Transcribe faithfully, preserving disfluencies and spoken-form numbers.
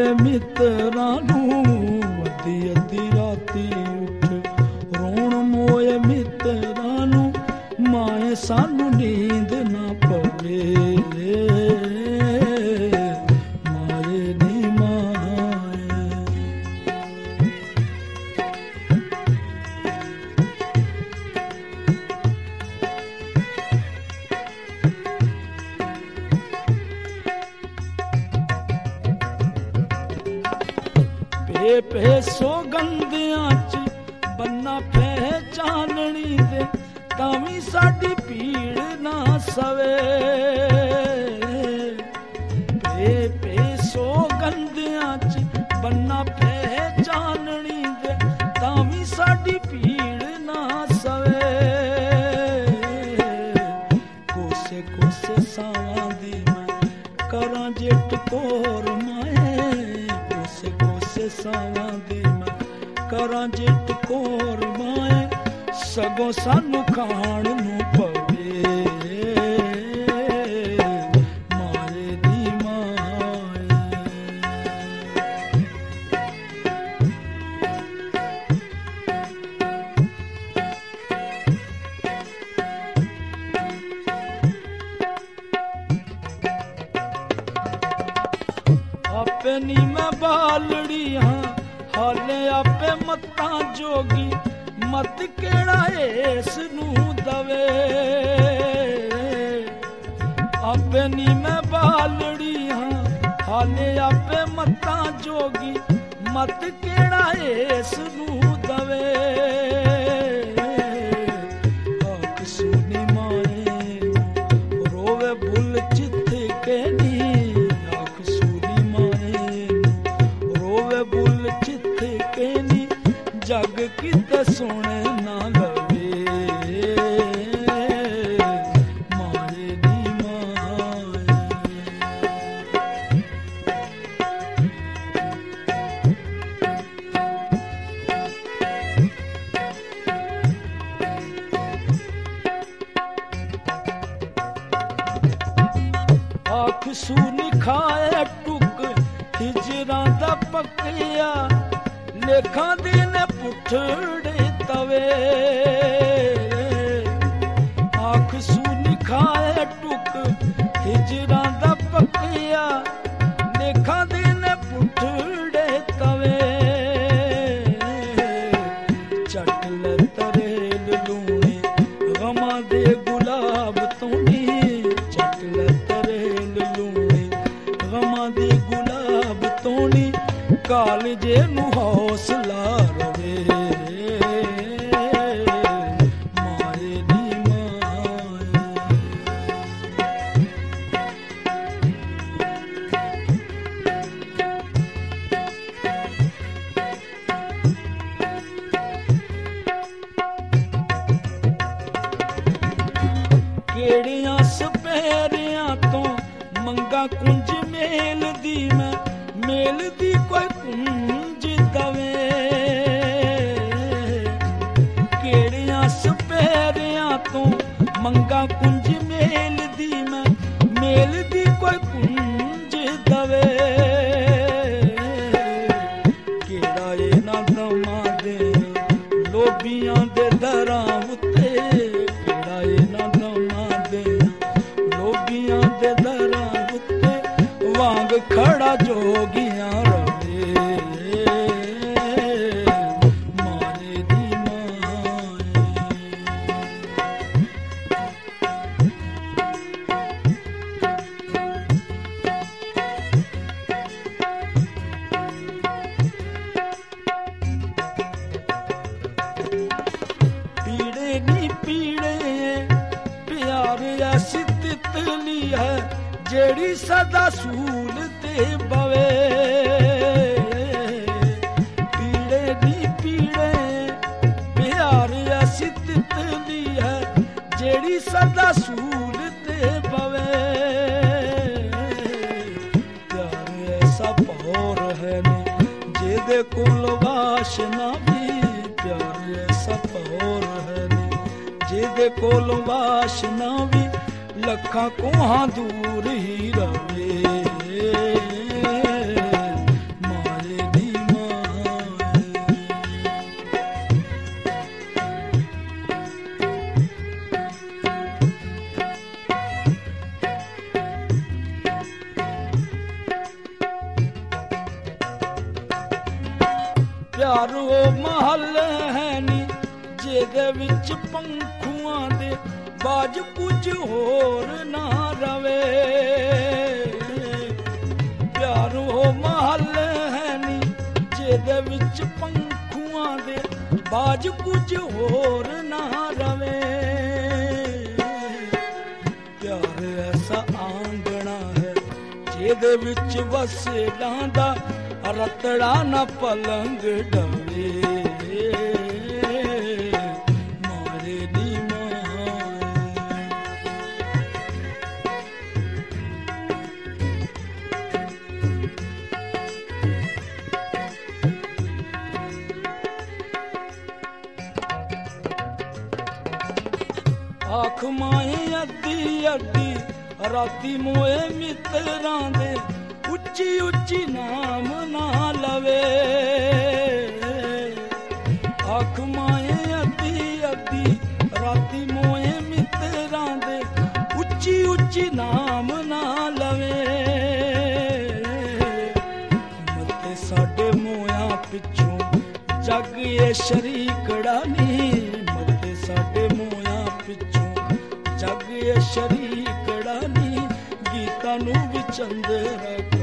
मोए मित्रां नूं अद्धी अद्धी राती उठ रोण मोए मित्रां नूं माए सानू नींद ना पवे माए नी माए। पे पे सौगंधियां च बन्ना पहचाननी दे तावी साडी पीड़ ना सवे पे पे सौगंधियां च बन्ना पहचाननी दे तावी साडी पीड़ ना सवे कोसे कोसे सावां दी मैं करां जे टकोर माए कोसे कोसे सावां दी मैं करां जे टकोर माए सगों सानू खाण नूं पवे माए दी माए। आपे नी मैं बालड़ी हां हाले आपे मत्तां जोगी मत केड़ा इस नूं दवे आपे नी मैं बालड़ी हां हाले आपे मत्तां जोगी मत केड़ा इस नूं दवे आख सुनी माए रोवे बुल चित के नी आख सुनी माए रोवे बुल चित के नी जग किते सोने ना लवे माए नी माए। आख सूनी खाए टुक हिजरां दा पक्किया लेखां दे ने पुठड़े तवे आख सूनी खाए टुक हिजरां दा पक्किया लेखां दे ने पुठड़े तवे चट ले तरेल लूणे गमां दे गुलाब तोनी चट ले तरेल लूणे गमां दे गुलाब तोनी कालजे नूं हौसला रवे माए नी माए। केड़ियां सपैरियां तो मंगा कुंज मेल दी मैं मेल दी कोई कुंज दवे केड़ियां सपैरियां तो मंगा कुंज मेल दी मैं मेल दी कोई कुंज दवे केड़ा ए ना दमा दे लोबियां दे दरां उत्ते केड़ा ए ना दमा दे लोबियां दे दरां उत्ते वांग खड़ा जोगियां रवे माए दी माए। पीड़े नी पीड़े प्यार ऐसी तितली है जेड़ी सदा सूल ते बवे पीड़े नी पीड़े प्यार ऐसी तितली है जेड़ी सदा सूल ते बवे प्यार ऐसा पौर है नी जेदे कोल वाशना भी प्यार ऐसा पौर है नी जेदे कोल वाशना भी लखा कोहां दूर ही रवे ਪਿਆਰ ਉਹ ਮਹੱਲ ਹੈ ਨੀ ਜਿਹਦੇ ਵਿੱਚ ਪੰਖੂਆਂ ਦੇ ਬਾਜ ਕੁਝ ਹੋਰ ਨਾ ਰਵੇ। ਪਿਆਰ ਉਹ ਮਹੱਲ ਹੈ ਨੀ ਜਿਹਦੇ ਵਿੱਚ ਪੰਖੂਆਂ ਦੇ ਬਾਜ ਕੁਝ ਹੋਰ ਨਾ ਰਵੇ। ਪਿਆਰ ਐਸਾ ਆਂਗਣਾ ਹੈ ਜਿਹਦੇ ਵਿੱਚ ਵਸੇਲਾਂ ਦਾ ਰਤੜਾ ਨਾ ਪਲੰਗ ਡਵੇ। ਮਾਰੇ ਨੀ ਆਖ ਮਾਏ ਅੱਧੀ ਅੱਧੀ ਰਾਤੀ ਮੋਏ ਮਿੱਤਰਾਂ ਦੇ ਉੱਚੀ ਉੱਚੀ ਨਾਮ ਨਾ ਲਵੇ। ਆਖ ਮਾਏ ਅੱਧੀ ਅੱਧੀ ਰਾਤੀ ਮੋਏ ਮਿੱਤਰਾਂ ਦੇ ਉੱਚੀ ਉੱਚੀ ਨਾਮ ਨਾ ਲਵੇ। ਮਤੇ ਸਾਡੇ ਮੋਇਆਂ ਪਿੱਛੋਂ ਜੱਗ ਇਹ ਸ਼ਰੀਕੜਾ ਨੀ। ਮਤੇ ਸਾਡੇ ਮੋਇਆਂ ਪਿੱਛੋਂ ਜੱਗ ਇਹ ਸ਼ਰੀਕੜਾ ਨੀ। ਗੀਤਾਂ ਨੂੰ ਵੀ ਚੰਦ ਰੱਖ